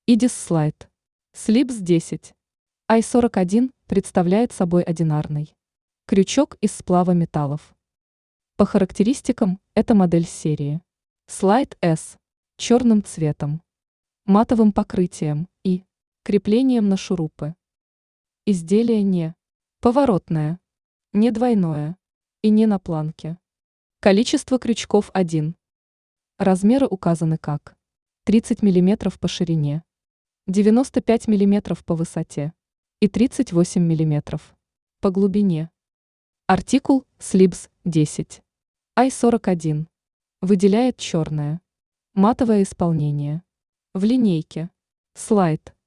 IDIS Slide. Slips 10. I-41 представляет собой одинарный крючок из сплава металлов. По характеристикам это модель серии Slide S черным цветом, матовым покрытием и креплением на шурупы. Изделие не поворотное, не двойное и не на планке. Количество крючков 1. Размеры указаны как 30 мм по ширине, 95 мм по высоте и 38 мм по глубине. Артикул Slips 10. I-41 выделяет черное матовое исполнение. В линейке Slide